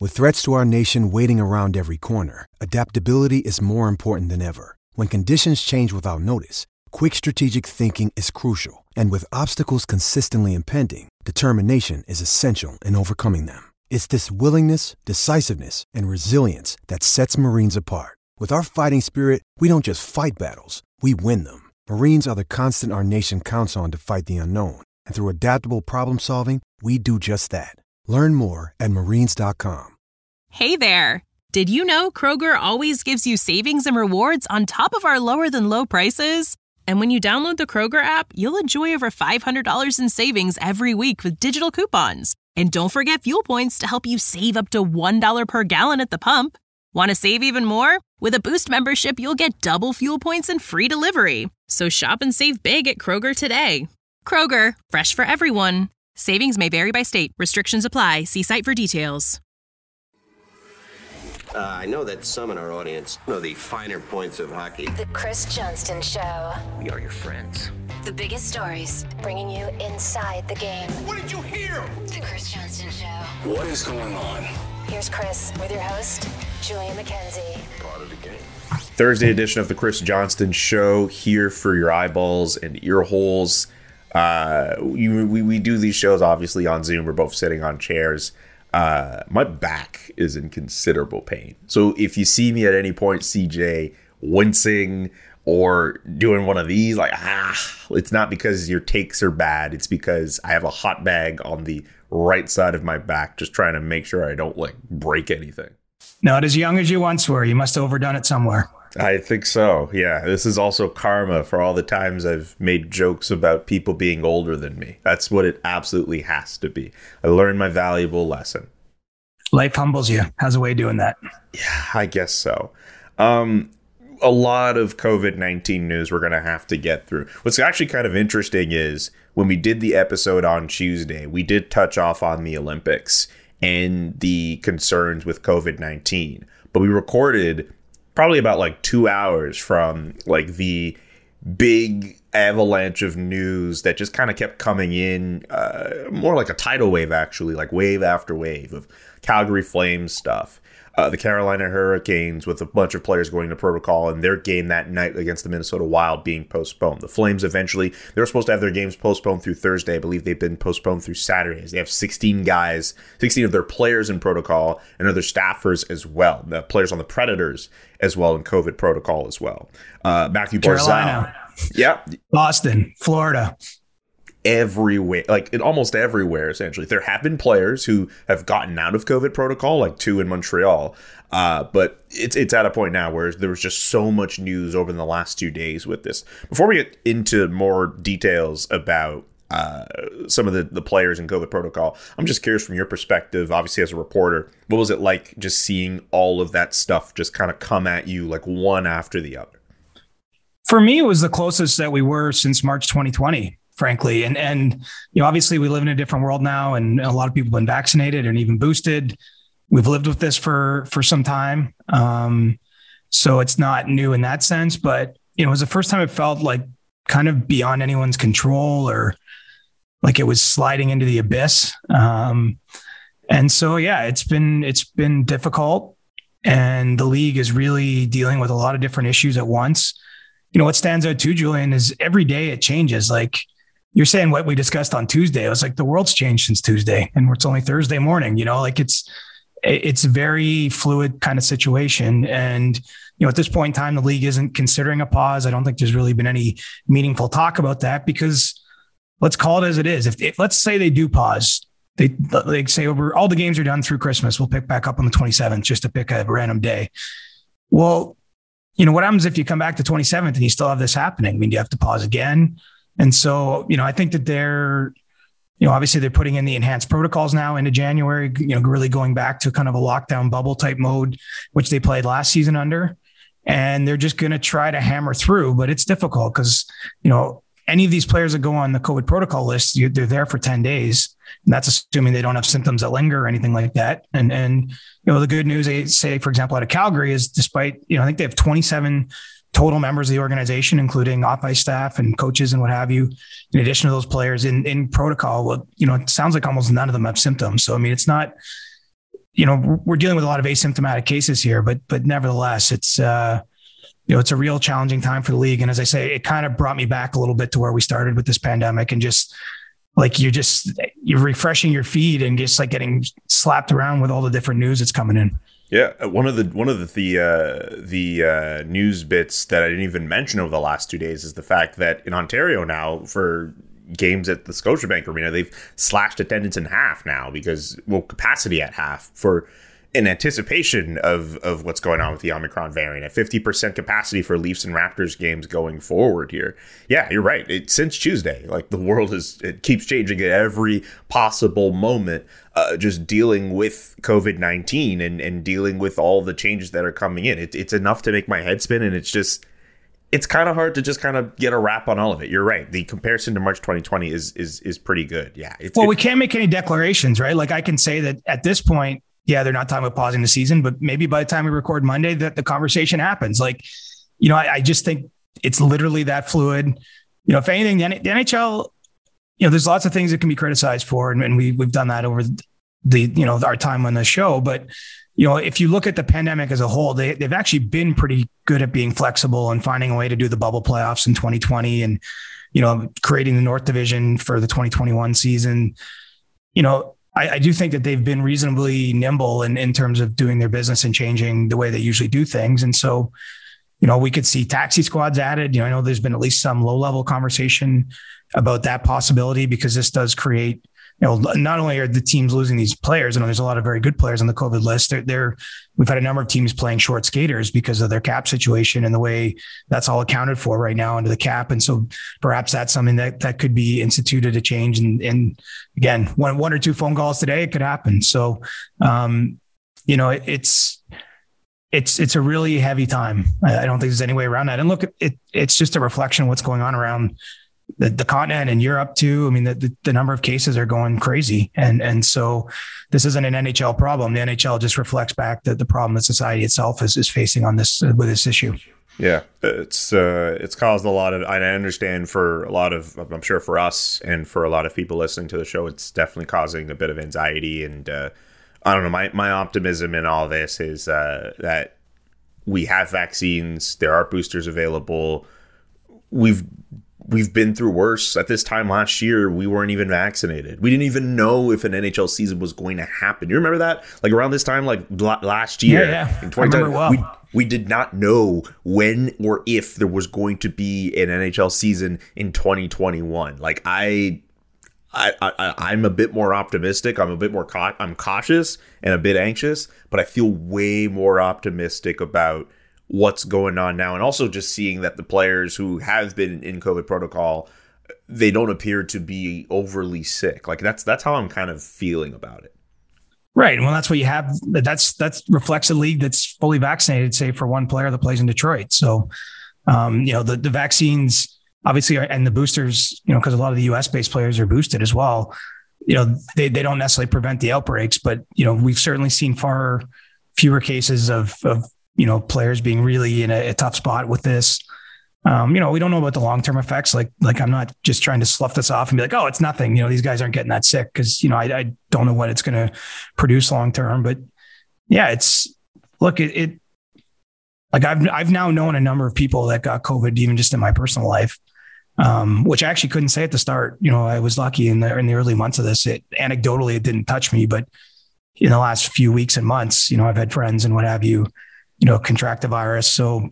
With threats to our nation waiting around every corner, adaptability is more important than ever. When conditions change without notice, quick strategic thinking is crucial. And with obstacles consistently impending, determination is essential in overcoming them. It's this willingness, decisiveness, and resilience that sets Marines apart. With our fighting spirit, we don't just fight battles, we win them. Marines are the constant our nation counts on to fight the unknown. And through adaptable problem solving, we do just that. Learn more at marines.com. Hey there! Did you know Kroger always gives you savings and rewards on top of our lower than low prices? And when you download the Kroger app, you'll enjoy over $500 in savings every week with digital coupons. And don't forget fuel points to help you save up to $1 per gallon at the pump. Want to save even more? With a Boost membership, you'll get double fuel points and free delivery. So shop and save big at Kroger today. Kroger, fresh for everyone. Savings may vary by state. Restrictions apply. See site for details. I know that some in our audience know the finer points of hockey. The Chris Johnston Show. We are your friends. The biggest stories, bringing you inside the game. What did you hear? The Chris Johnston Show. What is going on? Here's Chris with your host, Julian McKenzie. Part of the game. Thursday edition of the Chris Johnston Show, here for your eyeballs and ear holes. We do these shows obviously on Zoom. We're both sitting on chairs. My back is in considerable pain. So if you see me at any point, CJ, wincing or doing one of these, like, it's not because your takes are bad. It's because I have a hot bag on the right side of my back, just trying to make sure I don't break anything. Not as young as you once were. You must have overdone it somewhere. I think so. Yeah, this is also karma for all the times I've made jokes about people being older than me. That's what it absolutely has to be. I learned my valuable lesson. Life humbles you. How's a way of doing that? Yeah, I guess so. A lot of COVID-19 news we're going to have to get through. What's actually kind of interesting is when we did the episode on Tuesday, we did touch off on the Olympics and the concerns with COVID-19. But we recorded probably about 2 hours from the big avalanche of news that just kind of kept coming in, more like a tidal wave, actually, wave after wave of Calgary Flames stuff. The Carolina Hurricanes with a bunch of players going to protocol and their game that night against the Minnesota Wild being postponed. The Flames eventually, they were supposed to have their games postponed through Thursday. I believe they've been postponed through Saturdays. They have 16 of their players in protocol and other staffers as well. The players on the Predators as well in COVID protocol as well. Matthew Carolina. Barzal. Yeah. Boston, Florida. Everywhere, in almost everywhere, essentially. There have been players who have gotten out of COVID protocol, like 2 in Montreal. But it's at a point now where there was just so much news over the last 2 days with this. Before we get into more details about some of the players in COVID protocol, I'm just curious from your perspective, obviously as a reporter, what was it like just seeing all of that stuff just kind of come at you one after the other? For me, it was the closest that we were since March 2020. Frankly. And obviously we live in a different world now and a lot of people have been vaccinated and even boosted. We've lived with this for some time. So it's not new in that sense, but it was the first time it felt kind of beyond anyone's control or like it was sliding into the abyss. And so, yeah, it's been difficult and the league is really dealing with a lot of different issues at once. What stands out too, Julian, is every day it changes. You're saying what we discussed on Tuesday. It was the world's changed since Tuesday and it's only Thursday morning, it's a very fluid kind of situation. And, at this point in time, the league isn't considering a pause. I don't think there's really been any meaningful talk about that because let's call it as it is. If let's say they do pause, they say over all the games are done through Christmas. We'll pick back up on the 27th just to pick a random day. Well, what happens if you come back to 27th and you still have this happening? Do you have to pause again? And so, I think that they're, obviously they're putting in the enhanced protocols now into January, really going back to kind of a lockdown bubble type mode, which they played last season under. And they're just going to try to hammer through, but it's difficult because, any of these players that go on the COVID protocol list, they're there for 10 days. And that's assuming they don't have symptoms that linger or anything like that. And the good news, they say, for example, out of Calgary is despite, I think they have 27 total members of the organization, including off-ice staff and coaches and what have you, in addition to those players in protocol. Well, it sounds like almost none of them have symptoms. So, it's not, we're dealing with a lot of asymptomatic cases here, but nevertheless, it's it's a real challenging time for the league. And as I say, it kind of brought me back a little bit to where we started with this pandemic, and just like you're refreshing your feed and just like getting slapped around with all the different news that's coming in. Yeah, one of the news bits that I didn't even mention over the last 2 days is the fact that in Ontario now, for games at the Scotiabank Arena, they've slashed attendance in half now because, capacity at half in anticipation of what's going on with the Omicron variant, at 50% capacity for Leafs and Raptors games going forward here. Yeah, you're right. Since Tuesday, like the world it keeps changing at every possible moment, just dealing with COVID-19 and dealing with all the changes that are coming in. It's enough to make my head spin, and it's kind of hard to just kind of get a wrap on all of it. You're right. The comparison to March 2020 is pretty good. Yeah. We can't make any declarations, right? Like I can say that at this point, yeah, they're not talking about pausing the season, but maybe by the time we record Monday, that the conversation happens. Like, I just think it's literally that fluid. If anything, the NHL, there's lots of things that can be criticized for, and we've done that over our time on the show. But if you look at the pandemic as a whole, they've actually been pretty good at being flexible and finding a way to do the bubble playoffs in 2020, and creating the North Division for the 2021 season. I do think that they've been reasonably nimble in terms of doing their business and changing the way they usually do things. And so, we could see taxi squads added. I know there's been at least some low-level conversation about that possibility, because this does create, not only are the teams losing these players, there's a lot of very good players on the COVID list. We've had a number of teams playing short skaters because of their cap situation and the way that's all accounted for right now under the cap. And so perhaps that's something that could be instituted a change. And again, one or two phone calls today, it could happen. So, it's a really heavy time. I don't think there's any way around that. And look, it's just a reflection of what's going on around the continent and Europe too. I mean, the number of cases are going crazy. And so this isn't an NHL problem. The NHL just reflects back the problem that society itself is facing on this with this issue. Yeah, it's caused a lot of, I understand for a lot of, I'm sure for us and for a lot of people listening to the show, it's definitely causing a bit of anxiety. And I don't know, my optimism in all this is that we have vaccines, there are boosters available. We've been through worse. At this time last year, we weren't even vaccinated. We didn't even know if an NHL season was going to happen. You remember that? Like around this time, like last year, in 2010, we did not know when or if there was going to be an NHL season in 2021. Like I'm a bit more optimistic. I'm a bit more I'm cautious and a bit anxious, but I feel way more optimistic about what's going on now, and also just seeing that the players who have been in COVID protocol, they don't appear to be overly sick. Like that's how I'm kind of feeling about it. Right. Well, that's what you have. That reflects a league that's fully vaccinated, save for one player that plays in Detroit. So, the vaccines obviously and the boosters, because a lot of the US based players are boosted as well. They don't necessarily prevent the outbreaks, but we've certainly seen far fewer cases of players being really in a tough spot with this. We don't know about the long-term effects. Like I'm not just trying to slough this off and be like, oh, it's nothing. These guys aren't getting that sick, because, I don't know what it's going to produce long-term, but yeah, I've now known a number of people that got COVID, even just in my personal life, which I actually couldn't say at the start. I was lucky in the early months of this. Anecdotally, it didn't touch me, but in the last few weeks and months, I've had friends and what have you, contract the virus. So,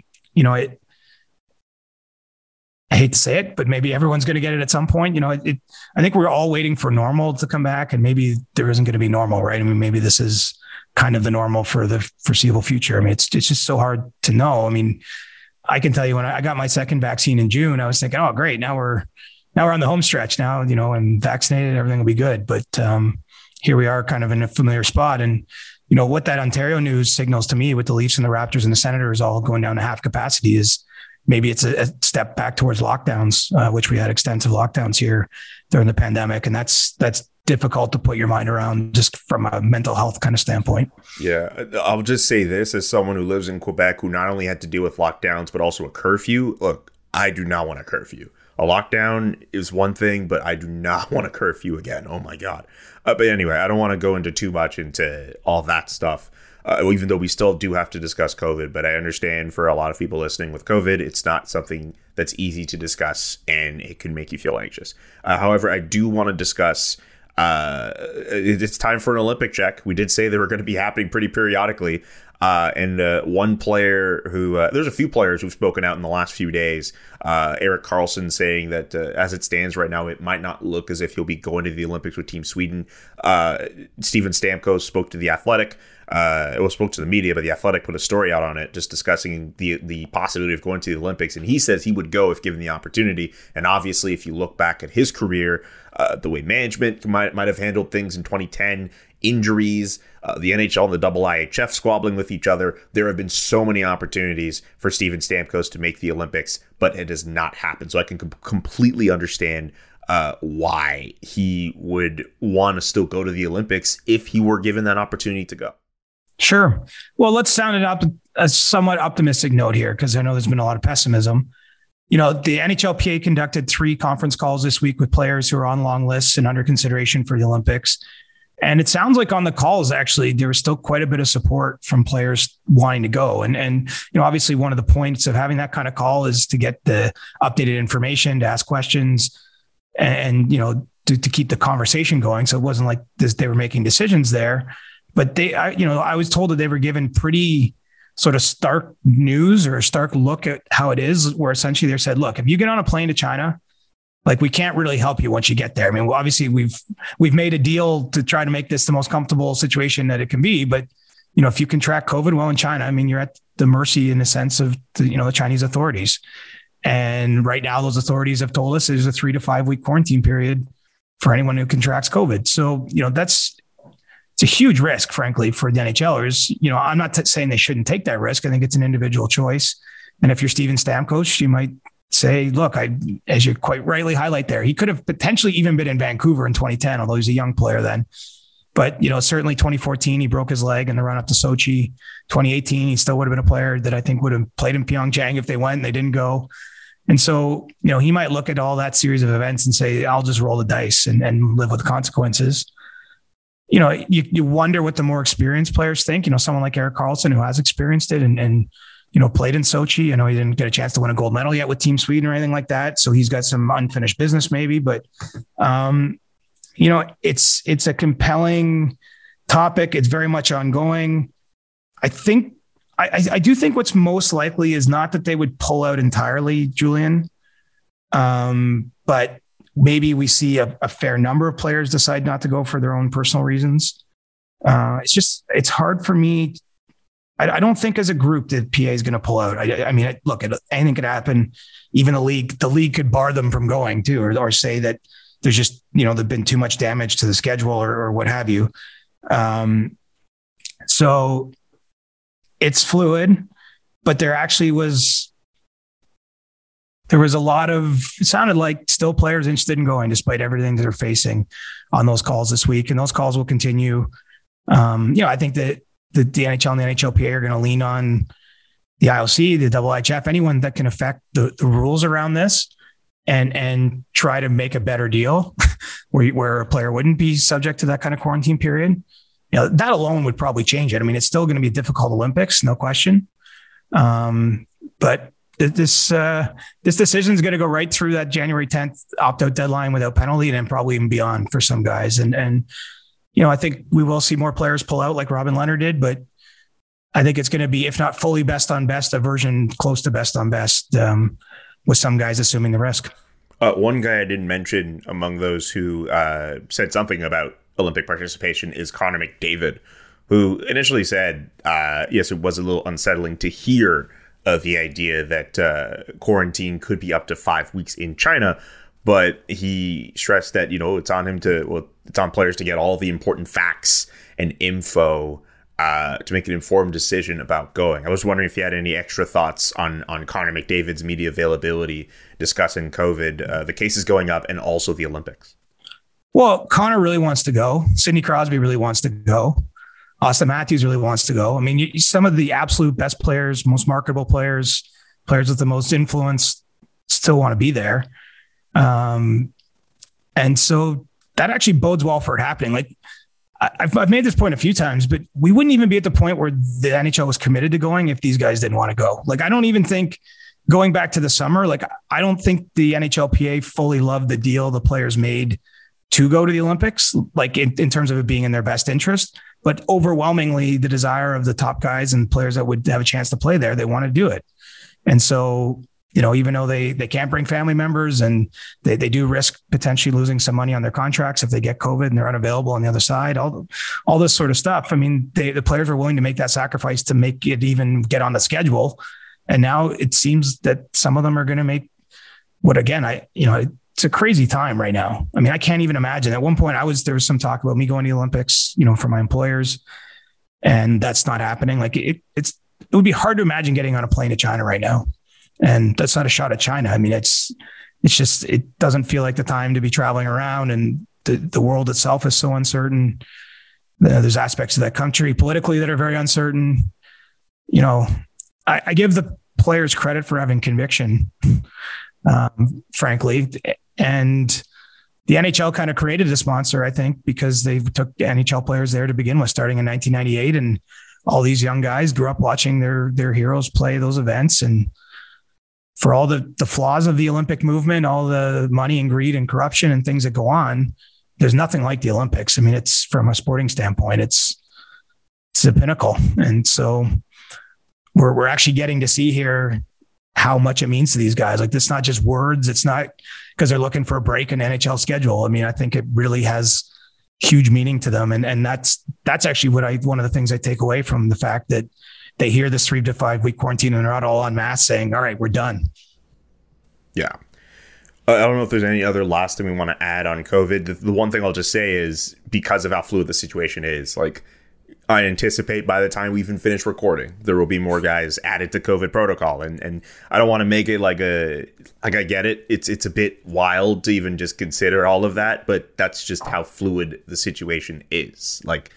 I hate to say it, but maybe everyone's going to get it at some point. I think we're all waiting for normal to come back, and maybe there isn't going to be normal, right? I mean, maybe this is kind of the normal for the foreseeable future. I mean, it's just so hard to know. I mean, I can tell you when I got my second vaccine in June, I was thinking, oh, great. Now we're on the home stretch now, I'm vaccinated, everything will be good. But here we are kind of in a familiar spot. And, what that Ontario news signals to me with the Leafs and the Raptors and the Senators all going down to half capacity is maybe it's a step back towards lockdowns, which we had extensive lockdowns here during the pandemic. And that's difficult to put your mind around just from a mental health kind of standpoint. Yeah. I'll just say this as someone who lives in Quebec, who not only had to deal with lockdowns, but also a curfew. Look, I do not want a curfew. A lockdown is one thing, but I do not want a curfew again. Oh my God. But anyway, I don't want to go into too much into all that stuff, even though we still do have to discuss COVID. But I understand for a lot of people listening with COVID, it's not something that's easy to discuss and it can make you feel anxious. However, I do want to discuss it's time for an Olympic check. We did say they were going to be happening pretty periodically. And one player who there's a few players who've spoken out in the last few days. Erik Karlsson saying that as it stands right now, it might not look as if he'll be going to the Olympics with Team Sweden. Steven Stamkos spoke to The Athletic. Spoke to the media, but The Athletic put a story out on it just discussing the possibility of going to the Olympics. And he says he would go if given the opportunity. And obviously, if you look back at his career, the way management might have handled things in 2010, injuries, the NHL and the IIHF squabbling with each other. There have been so many opportunities for Steven Stamkos to make the Olympics, but it has not happened. So I can completely understand why he would want to still go to the Olympics if he were given that opportunity to go. Sure. Well, let's sound it up a somewhat optimistic note here, because I know there's been a lot of pessimism. The NHLPA conducted 3 conference calls this week with players who are on long lists and under consideration for the Olympics. And it sounds like on the calls, actually, there was still quite a bit of support from players wanting to go. And obviously one of the points of having that kind of call is to get the updated information, to ask questions and to keep the conversation going. So it wasn't like they were making decisions there, but I was told that they were given pretty sort of stark news or a stark look at how it is, where essentially they said, look, if you get on a plane to China, like, we can't really help you once you get there. I mean, well, obviously we've made a deal to try to make this the most comfortable situation that it can be. But, if you contract COVID while in China, I mean, you're at the mercy in the sense of the Chinese authorities. And right now those authorities have told us there's a 3 to 5 week quarantine period for anyone who contracts COVID. So, it's a huge risk, frankly, for the NHLers. I'm not saying they shouldn't take that risk. I think it's an individual choice. And if you're Steven Stamkos, you might say, look, as you quite rightly highlight there, he could have potentially even been in Vancouver in 2010, although he's a young player then. But, certainly 2014, he broke his leg in the run up to Sochi. 2018, he still would have been a player that I think would have played in Pyeongchang if they went and they didn't go. And so, he might look at all that series of events and say, I'll just roll the dice and live with the consequences. You wonder what the more experienced players think. Someone like Erik Karlsson, who has experienced it and played in Sochi. I know he didn't get a chance to win a gold medal yet with Team Sweden or anything like that. So he's got some unfinished business maybe, but it's a compelling topic. It's very much ongoing. I do think what's most likely is not that they would pull out entirely, Julian. But maybe we see a fair number of players decide not to go for their own personal reasons. It's hard for me. I don't think as a group that PA is going to pull out. I mean, look, anything could happen. Even the league could bar them from going too, or say that there's just, there've been too much damage to the schedule or what have you. So it's fluid, but there was a lot of, it sounded like still players interested in going despite everything that they're facing on those calls this week. And those calls will continue. I think that the NHL and the NHLPA are going to lean on the IOC, the IIHF, anyone that can affect the rules around this and try to make a better deal where a player wouldn't be subject to that kind of quarantine period. That alone would probably change it. I mean, it's still going to be a difficult Olympics, no question. But this decision is going to go right through that January 10th opt-out deadline without penalty, and then probably even beyond for some guys. And I think we will see more players pull out like Robin Leonard did, but I think it's going to be, if not fully best on best, a version close to best on best, with some guys assuming the risk. One guy I didn't mention among those who said something about Olympic participation is Connor McDavid, who initially said, yes, it was a little unsettling to hear the idea that quarantine could be up to 5 weeks in China. But he stressed that, it's on it's on players to get all the important facts and info to make an informed decision about going. I was wondering if you had any extra thoughts on Connor McDavid's media availability discussing COVID, the cases going up, and also the Olympics. Well, Connor really wants to go. Sidney Crosby really wants to go. Austin Matthews really wants to go. I mean, some of the absolute best players, most marketable players with the most influence still want to be there. And so that actually bodes well for it happening. Like I've made this point a few times, but we wouldn't even be at the point where the NHL was committed to going if these guys didn't want to go. Like, I don't even think going back to the summer, like, I don't think the NHLPA fully loved the deal the players made to go to the Olympics, like in terms of it being in their best interest, but overwhelmingly the desire of the top guys and players that would have a chance to play there, they want to do it. And so, you know, even though they can't bring family members and they do risk potentially losing some money on their contracts if they get COVID and they're unavailable on the other side, all this sort of stuff. I mean, the players were willing to make that sacrifice to make it even get on the schedule. And now it seems that some of them are going to make what, again, it's a crazy time right now. I mean, I can't even imagine. At one point there was some talk about me going to the Olympics, you know, for my employers, and that's not happening. Like it would be hard to imagine getting on a plane to China right now. And that's not a shot at China. I mean, it's just, it doesn't feel like the time to be traveling around, and the world itself is so uncertain. There's aspects of that country politically that are very uncertain. You know, I give the players credit for having conviction, frankly. And the NHL kind of created a sponsor, I think, because they took NHL players there to begin with, starting in 1998. And all these young guys grew up watching their heroes play those events. And for all the flaws of the Olympic movement, all the money and greed and corruption and things that go on, there's nothing like the Olympics. I mean, it's, from a sporting standpoint, it's a pinnacle. And so we're actually getting to see here how much it means to these guys. Like, it's not just words. It's not because they're looking for a break in NHL schedule. I mean, I think it really has huge meaning to them. And that's actually one of the things I take away from the fact that they hear this 3 to 5 week quarantine and they're not all en masse saying, all right, we're done. Yeah. I don't know if there's any other last thing we want to add on COVID. The one thing I'll just say is, because of how fluid the situation is, like, I anticipate by the time we even finish recording, there will be more guys added to COVID protocol. And I don't want to make it like I get it. It's a bit wild to even just consider all of that, but that's just how fluid the situation is. Like,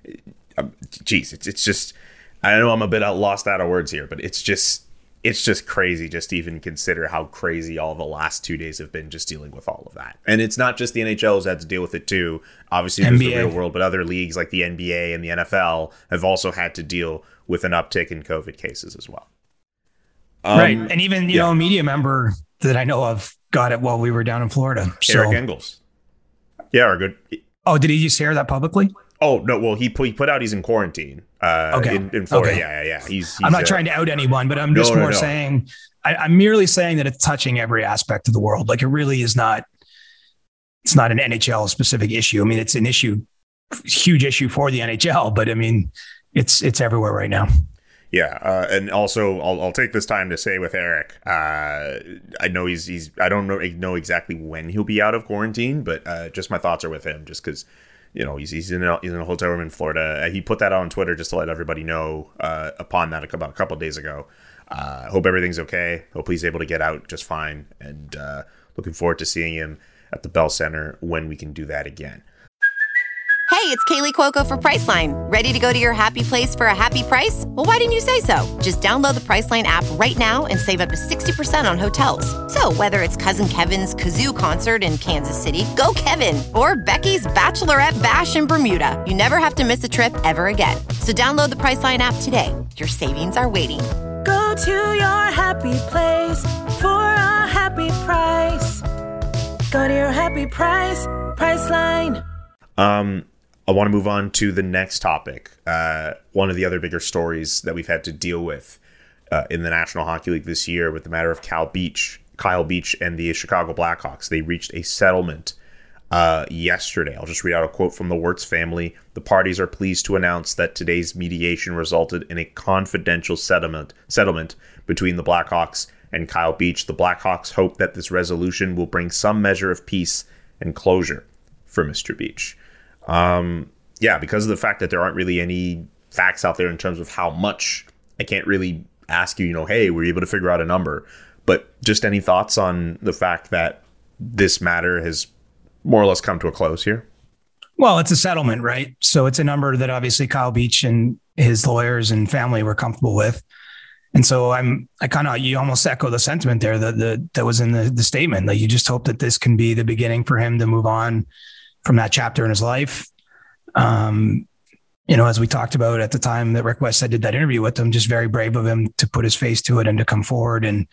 geez, it's just, I know I'm a bit lost out of words here, but it's just crazy just to even consider how crazy all the last 2 days have been just dealing with all of that. And it's not just the NHL who's had to deal with it too. Obviously, there's the real world, but other leagues like the NBA and the NFL have also had to deal with an uptick in COVID cases as well. Right. And even, you know, a media member that I know of got it while we were down in Florida. Eric Engels. Yeah, or good. Oh, did he just share that publicly? Oh, no. Well, he put out he's in quarantine in Florida. Okay. Yeah. He's I'm not trying to out anyone, but I'm just saying, I'm merely saying that it's touching every aspect of the world. Like, it really is not, it's not an NHL specific issue. I mean, it's an issue, huge issue for the NHL, but I mean, it's everywhere right now. Yeah. And also I'll take this time to say with Eric, I know I don't know exactly when he'll be out of quarantine, but just my thoughts are with him, just because, you know, he's in a hotel room in Florida. He put that on Twitter just to let everybody know upon that about a couple of days ago. Hope everything's okay. Hope he's able to get out just fine. And looking forward to seeing him at the Bell Center when we can do that again. Hey, it's Kaylee Cuoco for Priceline. Ready to go to your happy place for a happy price? Well, why didn't you say so? Just download the Priceline app right now and save up to 60% on hotels. So whether it's Cousin Kevin's Kazoo Concert in Kansas City, go Kevin, or Becky's Bachelorette Bash in Bermuda, you never have to miss a trip ever again. So download the Priceline app today. Your savings are waiting. Go to your happy place for a happy price. Go to your happy price, Priceline. I want to move on to the next topic. One of the other bigger stories that we've had to deal with in the National Hockey League this year with the matter of Kyle Beach and the Chicago Blackhawks. They reached a settlement yesterday. I'll just read out a quote from the Wirtz family. The parties are pleased to announce that today's mediation resulted in a confidential settlement between the Blackhawks and Kyle Beach. The Blackhawks hope that this resolution will bring some measure of peace and closure for Mr. Beach. Because of the fact that there aren't really any facts out there in terms of how much, I can't really ask you, hey, were you able to figure out a number? But just any thoughts on the fact that this matter has more or less come to a close here? Well, it's a settlement, right? So it's a number that obviously Kyle Beach and his lawyers and family were comfortable with. And so you almost echo the sentiment there that was in the statement. Like, you just hope that this can be the beginning for him to move on from that chapter in his life. As we talked about at the time that Rick Westhead did that interview with him, just very brave of him to put his face to it and to come forward. And,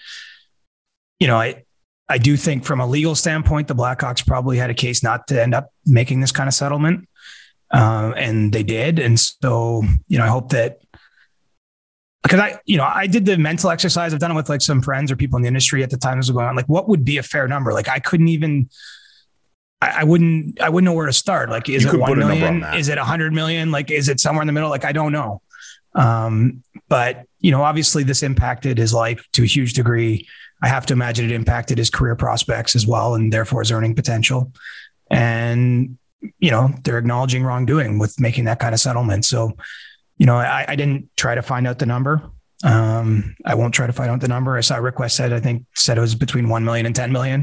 I do think from a legal standpoint, the Blackhawks probably had a case not to end up making this kind of settlement. And they did. And so, I hope that, because I did the mental exercise. I've done it with like some friends or people in the industry at the time this was going on. Like, what would be a fair number? Like, I couldn't even, I wouldn't know where to start. Like, is it 1 million? Is it 100 million? Like, is it somewhere in the middle? Like, I don't know. But obviously this impacted his life to a huge degree. I have to imagine it impacted his career prospects as well, and therefore his earning potential. And, they're acknowledging wrongdoing with making that kind of settlement. So, I didn't try to find out the number. I won't try to find out the number. I saw Rick Westhead, said it was between 1 million and 10 million.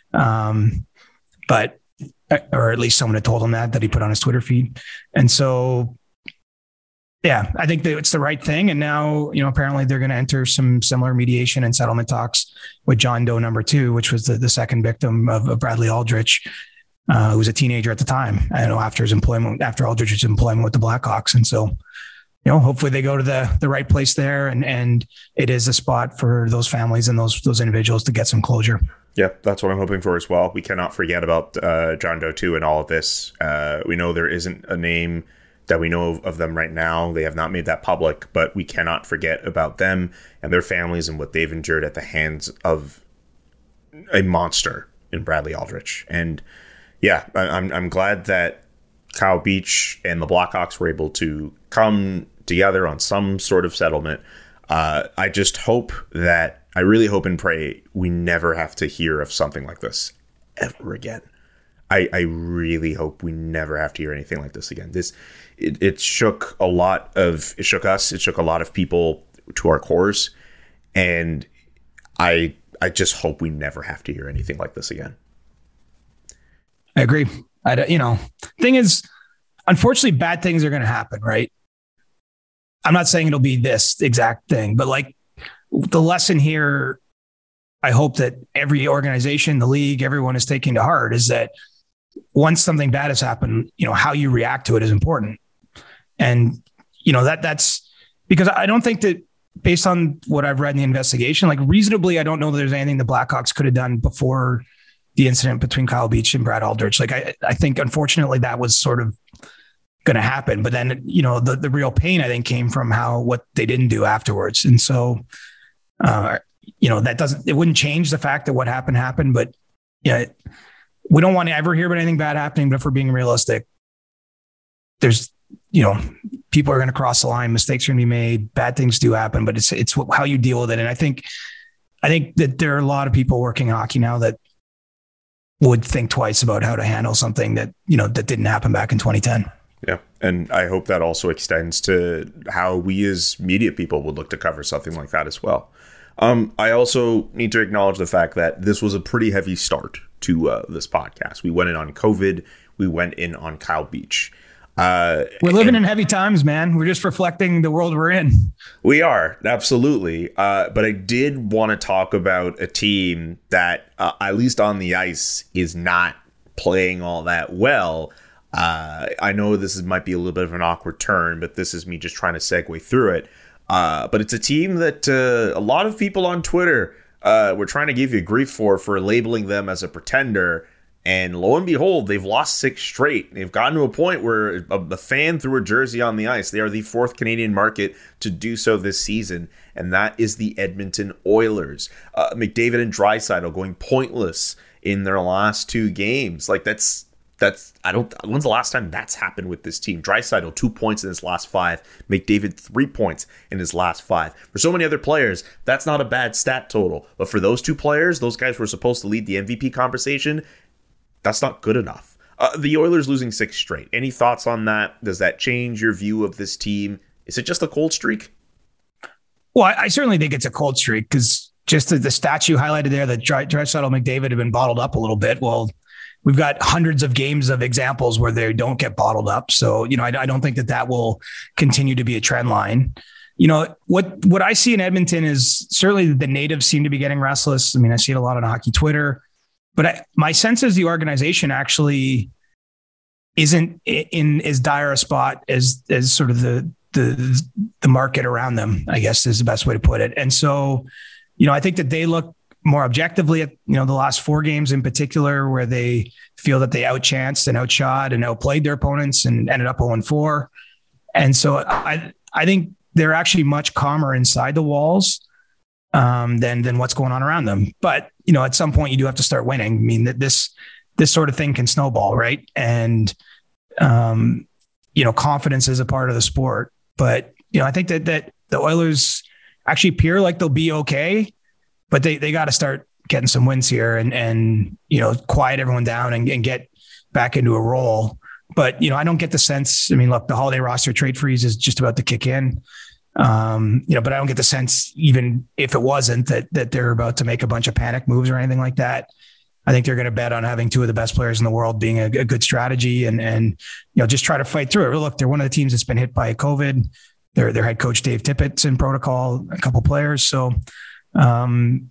But, or at least someone had told him that he put on his Twitter feed. And so, yeah, I think that it's the right thing. And now, apparently they're going to enter some similar mediation and settlement talks with John Doe number 2, which was the second victim of Bradley Aldrich, who was a teenager at the time. After Aldrich's employment with the Blackhawks. And so, hopefully they go to the right place there, and it is a spot for those families and those individuals to get some closure. Yeah, that's what I'm hoping for as well. We cannot forget about John Doe 2 and all of this. We know there isn't a name that we know of them right now. They have not made that public, but we cannot forget about them and their families and what they've endured at the hands of a monster in Bradley Aldrich. And yeah, I'm glad that Kyle Beach and the Blackhawks were able to come together on some sort of settlement. I just hope that, I really hope and pray we never have to hear of something like this ever again. I really hope we never have to hear anything like this again. It shook us. It shook a lot of people to our cores. And I just hope we never have to hear anything like this again. I agree. Thing is, unfortunately, bad things are going to happen, right? I'm not saying it'll be this exact thing, but like the lesson here, I hope that every organization, the league, everyone is taking to heart is that once something bad has happened, how you react to it is important. And, that's because I don't think that, based on what I've read in the investigation, like reasonably, I don't know that there's anything the Blackhawks could have done before the incident between Kyle Beach and Brad Aldrich. Like, I think, unfortunately, that was sort of going to happen. But then, the real pain, I think, came from what they didn't do afterwards. And so, it wouldn't change the fact that what happened. But yeah, we don't want to ever hear about anything bad happening. But if we're being realistic, there's, people are going to cross the line, mistakes are going to be made, bad things do happen, but it's how you deal with it. And I think that there are a lot of people working hockey now that would think twice about how to handle something that, that didn't happen back in 2010. Yeah. And I hope that also extends to how we as media people would look to cover something like that as well. I also need to acknowledge the fact that this was a pretty heavy start to this podcast. We went in on COVID. We went in on Kyle Beach. We're living in heavy times, man. We're just reflecting the world we're in. We are, absolutely. But I did want to talk about a team that, at least on the ice, is not playing all that well. I know might be a little bit of an awkward turn, but this is me just trying to segue through it. But it's a team that a lot of people on Twitter were trying to give you grief for labeling them as a pretender. And lo and behold, they've lost 6 straight. They've gotten to a point where a fan threw a jersey on the ice. They are the 4th Canadian market to do so this season, and that is the Edmonton Oilers. McDavid and Draisaitl going pointless in their last 2 games. Like when's the last time that's happened with this team? Draisaitl 2 points in his last 5. McDavid 3 points in his last 5. For so many other players, that's not a bad stat total. But for those 2 players, those guys were supposed to lead the MVP conversation. That's not good enough. The Oilers losing 6 straight. Any thoughts on that? Does that change your view of this team? Is it just a cold streak? Well, I certainly think it's a cold streak because just the stats you highlighted there that Draisaitl and McDavid have been bottled up a little bit. Well, we've got hundreds of games of examples where they don't get bottled up. So, I don't think that will continue to be a trend line. what I see in Edmonton is certainly the natives seem to be getting restless. I mean, I see it a lot on hockey Twitter, but my sense is the organization actually isn't in as dire a spot as sort of the market around them, I guess is the best way to put it. And so, I think that they look more objectively at, the last 4 games in particular, where they feel that they outchanced and outshot and outplayed their opponents and ended up 0-4. And so I think they're actually much calmer inside the walls than what's going on around them. But, at some point you do have to start winning. I mean, that this sort of thing can snowball, right? And, confidence is a part of the sport. But, I think that the Oilers actually appear like they'll be okay, but they got to start getting some wins here and quiet everyone down and get back into a roll. But, I don't get the sense, look, the holiday roster trade freeze is just about to kick in. But I don't get the sense, even if it wasn't, that they're about to make a bunch of panic moves or anything like that. I think they're going to bet on having 2 of the best players in the world being a good strategy and just try to fight through it. Look, they're one of the teams that's been hit by COVID. Their head coach, Dave Tippett's in protocol, a couple players. So, they're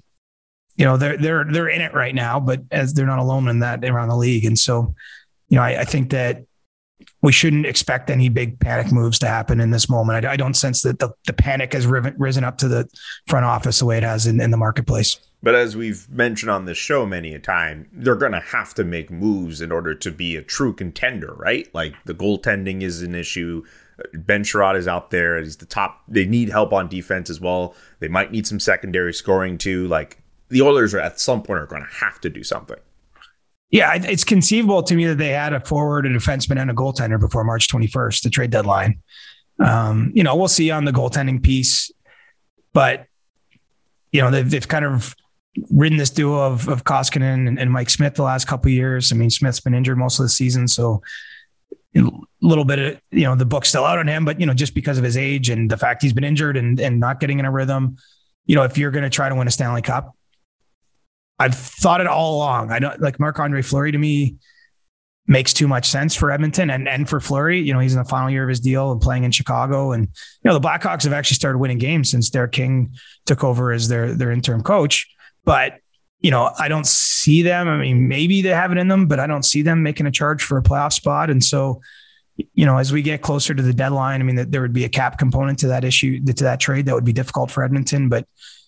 in it right now, but as they're not alone in that around the league. And so, I think that we shouldn't expect any big panic moves to happen in this moment. I don't sense that the panic has risen up to the front office the way it has in the marketplace. But as we've mentioned on this show many a time, they're going to have to make moves in order to be a true contender, right? Like the goaltending is an issue. Ben Sherrod is out there. He's the top. They need help on defense as well. They might need some secondary scoring too. Like the Oilers at some point are going to have to do something. Yeah, it's conceivable to me that they had a forward, a defenseman, and a goaltender before March 21st, the trade deadline. We'll see on the goaltending piece, but they've kind of ridden this duo of Koskinen and Mike Smith the last couple of years. Smith's been injured most of the season, so a little bit of the book's still out on him. But just because of his age and the fact he's been injured and not getting in a rhythm, if you're going to try to win a Stanley Cup, I've thought it all along. I don't like Marc-Andre Fleury to me makes too much sense for Edmonton and for Fleury. He's in the final year of his deal and playing in Chicago. And, the Blackhawks have actually started winning games since Derek King took over as their interim coach. But, I don't see them. Maybe they have it in them, but I don't see them making a charge for a playoff spot. And so, as we get closer to the deadline, there would be a cap component to that issue, to that trade that would be difficult for Edmonton. But,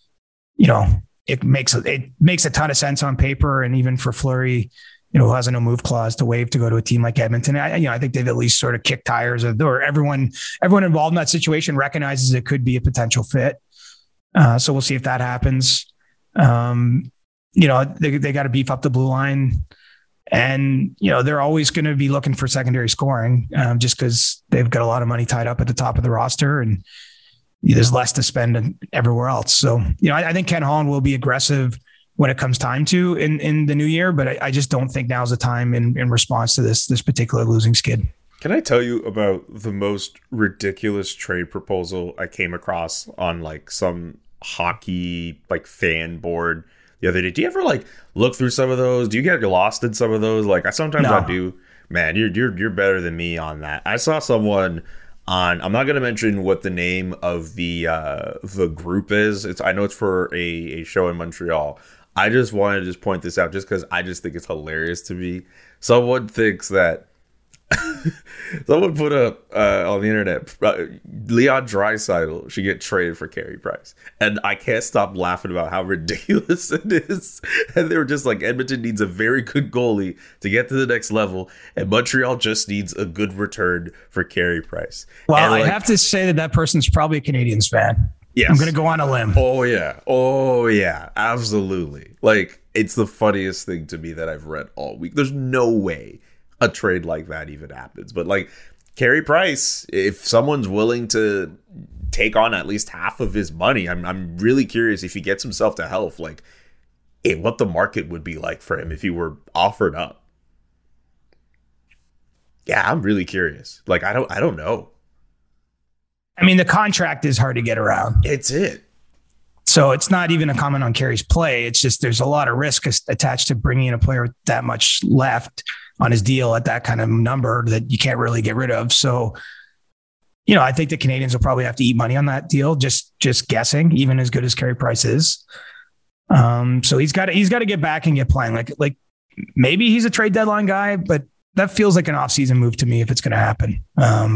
it makes a ton of sense on paper. And even for Fleury, who has a no move clause to waive to go to a team like Edmonton, I think they've at least sort of kicked tires or everyone involved in that situation recognizes it could be a potential fit. So we'll see if that happens. They got to beef up the blue line and, they're always going to be looking for secondary scoring just because they've got a lot of money tied up at the top of the roster and there's less to spend everywhere else. So, I think Ken Holland will be aggressive when it comes time to in the new year, but I just don't think now's the time in response to this particular losing skid. Can I tell you about the most ridiculous trade proposal I came across on like some hockey like fan board the other day? Do you ever like look through some of those? Do you get lost in some of those? Like I do. Man, you're better than me on that. I saw someone I'm not going to mention what the name of the group is. I know it's for a show in Montreal. I just wanted to point this out just because I just think it's hilarious to me. Someone thinks that someone put up on the internet Leon Draisaitl should get traded for Carey Price, and I can't stop laughing about how ridiculous it is. And they were just like, Edmonton needs a very good goalie to get to the next level, and Montreal just needs a good return for Carey Price. Well, I have to say that person's probably a Canadiens fan. Yes. I'm going to go on a limb. Oh yeah, absolutely. Like, it's the funniest thing to me that I've read all week. There's no way a trade like that even happens. But like Carey Price, if someone's willing to take on at least half of his money, I'm really curious if he gets himself to health, like what the market would be like for him if he were offered up. Yeah, I'm really curious. Like, I don't know. The contract is hard to get around. It's it. So it's not even a comment on Carey's play. It's just there's a lot of risk attached to bringing in a player with that much left on his deal at that kind of number that you can't really get rid of. So, I think the Canadians will probably have to eat money on that deal. Just guessing, even as good as Carey Price is. So he's got to get back and get playing. Like maybe he's a trade deadline guy, but that feels like an off-season move to me if it's going to happen.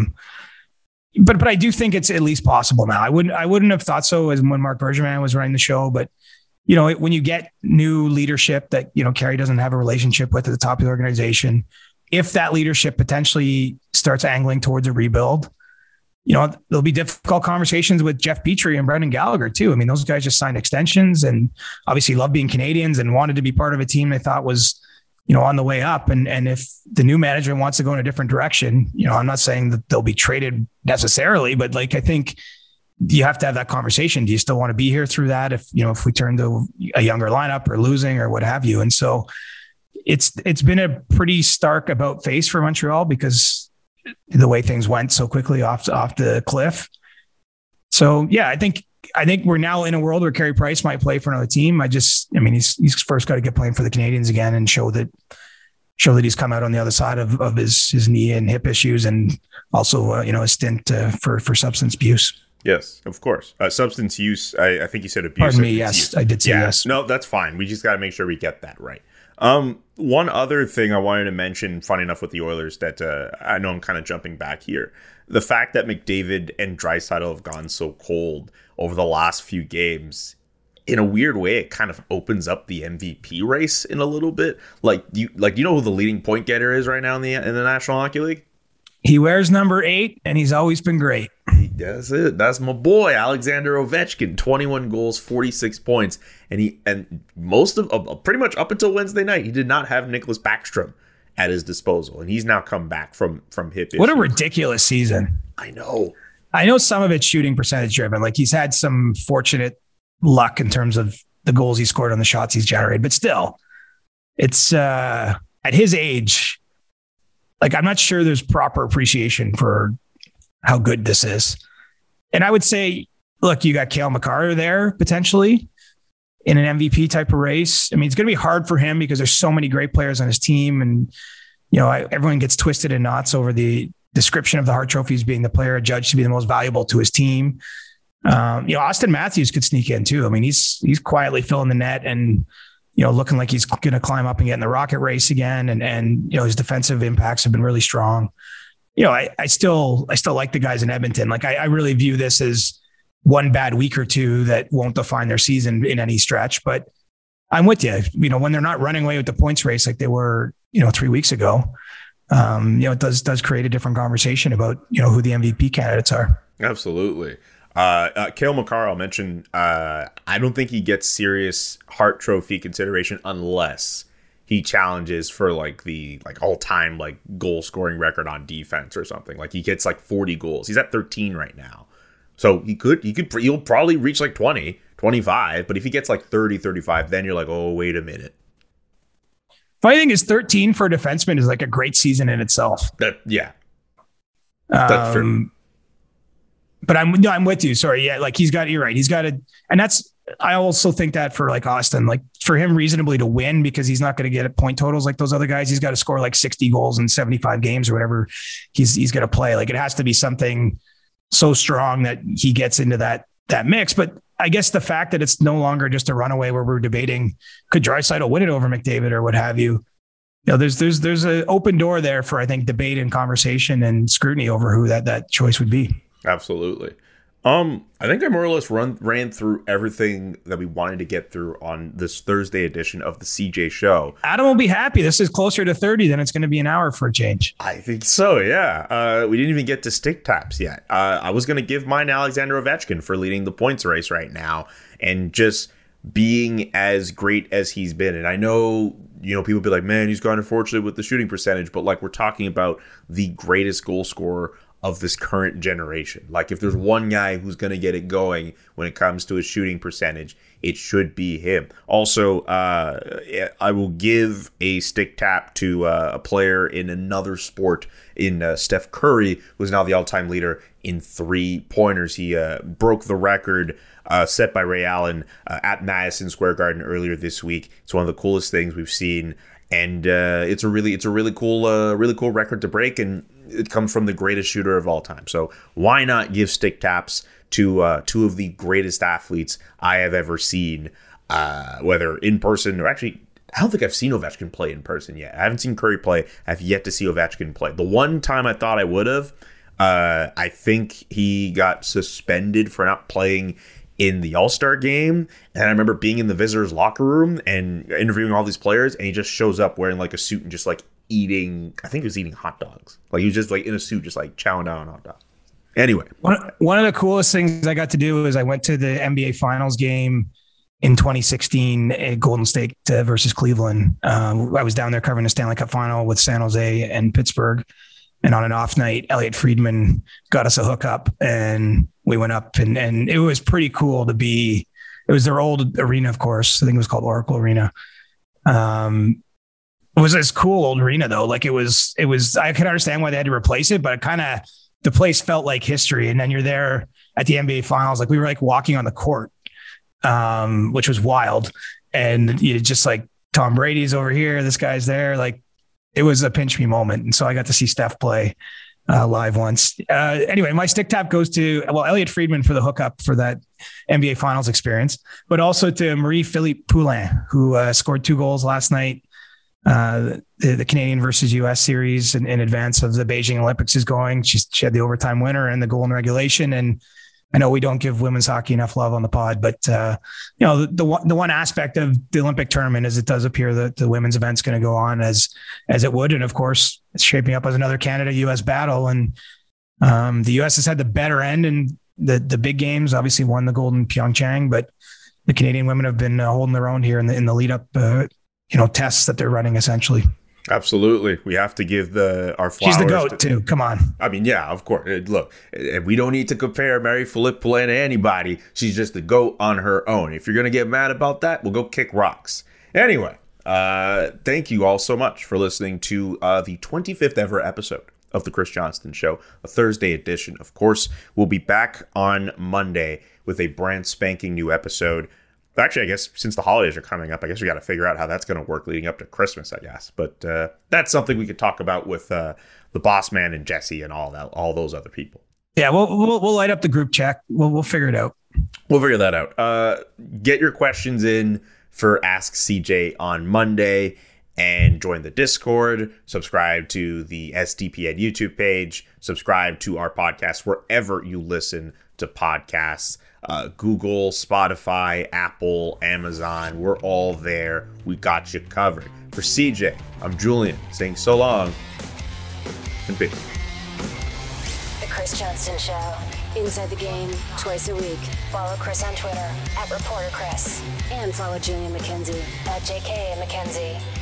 But I do think it's at least possible now. I wouldn't have thought so as when Mark Bergevin was running the show, but when you get new leadership that, Carey doesn't have a relationship with at the top of the organization, if that leadership potentially starts angling towards a rebuild, there'll be difficult conversations with Jeff Petrie and Brendan Gallagher too. I mean, those guys just signed extensions and obviously love being Canadians and wanted to be part of a team they thought was, on the way up. And if the new management wants to go in a different direction, I'm not saying that they'll be traded necessarily, but I think you have to have that conversation. Do you still want to be here through that? If we turn to a younger lineup or losing or what have you. And so it's been a pretty stark about face for Montreal because the way things went so quickly off the cliff. So yeah, I think we're now in a world where Carey Price might play for another team. He's first got to get playing for the Canadians again and show that he's come out on the other side of his knee and hip issues, and also a stint for substance abuse. Yes, of course. Substance use. I think you said abuse. Pardon me. Yes, I did say yes. No, that's fine. We just got to make sure we get that right. One other thing I wanted to mention, funny enough, with the Oilers that I know I'm kind of jumping back here. The fact that McDavid and Draisaitl have gone so cold over the last few games, in a weird way, it kind of opens up the MVP race in a little bit. You know who the leading point getter is right now in the National Hockey League? He wears number 8, and he's always been great. That's it. That's my boy, Alexander Ovechkin. 21 goals, 46 points. And most of pretty much up until Wednesday night, he did not have Nicklas Backstrom at his disposal. And he's now come back from hip issues. What a ridiculous season. I know some of it's shooting percentage driven. He's had some fortunate luck in terms of the goals he scored on the shots he's generated. But still, it's at his age, I'm not sure there's proper appreciation for how good this is. And I would say, look, you got Cale Makar there potentially in an MVP type of race. It's going to be hard for him because there's so many great players on his team. And, everyone gets twisted in knots over the description of the Hart Trophy as being the player judged to be the most valuable to his team. Austin Matthews could sneak in too. He's quietly filling the net and, looking like he's going to climb up and get in the Rocket race again. And his defensive impacts have been really strong. I still like the guys in Edmonton. I really view this as one bad week or two that won't define their season in any stretch, but I'm with you. When they're not running away with the points race like they were, 3 weeks ago, it does create a different conversation about, who the MVP candidates are. Absolutely. Cale Makar, I'll mention, I don't think he gets serious Hart Trophy consideration unless he challenges for the all-time goal scoring record on defense or something. He gets 40 goals. He's at 13 right now. So he'll probably reach 20, 25, but if he gets 30, 35, then you're oh, wait a minute. Funny thing is 13 for a defenseman is a great season in itself. Yeah. That's true. But I'm with you. Sorry. Yeah. You're right. He's got to, and I also think that for Austin, for him reasonably to win, because he's not going to get point totals like those other guys. He's got to score 60 goals in 75 games or whatever he's going to play. It has to be something so strong that he gets into that mix. But I guess the fact that it's no longer just a runaway where we're debating, could Draisaitl win it over McDavid or what have you? There's an open door there for, I think, debate and conversation and scrutiny over who that choice would be. Absolutely. I think I more or less ran through everything that we wanted to get through on this Thursday edition of the CJ Show. Adam will be happy. This is closer to 30 than it's going to be an hour for a change. I think so, yeah. We didn't even get to stick taps yet. I was going to give mine Alexander Ovechkin for leading the points race right now and just being as great as he's been. And I know, people be like, man, he's gone unfortunate with the shooting percentage, but we're talking about the greatest goal scorer of this current generation. If there's one guy who's going to get it going when it comes to his shooting percentage, it should be him. Also, I will give a stick tap to a player in another sport in Steph Curry, who's now the all-time leader in 3-pointers. He broke the record set by Ray Allen at Madison Square Garden earlier this week. It's one of the coolest things we've seen. And it's a really cool record to break. And it comes from the greatest shooter of all time. So why not give stick taps to two of the greatest athletes I have ever seen, whether in person or actually, I don't think I've seen Ovechkin play in person yet. I haven't seen Curry play. I've yet to see Ovechkin play. The one time I thought I would have, I think he got suspended for not playing in the All-Star game. And I remember being in the visitors' locker room and interviewing all these players, and he just shows up wearing like a suit and just like eating, I think he was eating hot dogs. Like he was just like in a suit, just like chowing down on hot dogs. Anyway. One of the coolest things I got to do is I went to the NBA Finals game in 2016 at Golden State versus Cleveland. I was down there covering the Stanley Cup final with San Jose and Pittsburgh. And on an off night, Elliot Friedman got us a hookup and we went up and it was pretty cool to be, it was their old arena, of course. I think it was called Oracle Arena. It was this cool old arena though. Like it was, I could understand why they had to replace it, but it kind of, the place felt like history. And then you're there at the NBA Finals. Like we were like walking on the court, which was wild. And you just like Tom Brady's over here, this guy's there. Like it was a pinch me moment. And so I got to see Steph play live once. Anyway, my stick tap goes to, Elliot Friedman for the hookup for that NBA Finals experience, but also to Marie-Philippe Poulin, who scored 2 goals last night. The Canadian versus US series in advance of the Beijing Olympics is going. She had the overtime winner and the goal in regulation. And I know we don't give women's hockey enough love on the pod, but the one aspect of the Olympic tournament is it does appear that the women's event's going to go on as it would. And of course it's shaping up as another Canada-US battle. And the US has had the better end in the big games, obviously won the gold in Pyeongchang, but the Canadian women have been holding their own here in the lead up, tests that they're running essentially. Absolutely. We have to give our flowers. She's the GOAT too. Come on. I mean, yeah, of course. Look, we don't need to compare Marie-Philippe Poulin to anybody. She's just the GOAT on her own. If you're going to get mad about that, we'll go kick rocks. Anyway, thank you all so much for listening to the 25th ever episode of The Chris Johnston Show, a Thursday edition. Of course, we'll be back on Monday with a brand spanking new episode. Actually, I guess since the holidays are coming up, I guess we got to figure out how that's going to work leading up to Christmas, I guess. But that's something we could talk about with the boss man and Jesse and all those other people. Yeah, we'll light up the group chat. We'll figure it out. We'll figure that out. Get your questions in for Ask CJ on Monday and join the Discord. Subscribe to the SDPN YouTube page. Subscribe to our podcast wherever you listen to podcasts. Google, Spotify, Apple, Amazon, we're all there. We got you covered. For CJ, I'm Julian, saying so long and peace. The Chris Johnston Show. Inside the Game, twice a week. Follow Chris on Twitter @ReporterChris. And follow Julian McKenzie @JK McKenzie.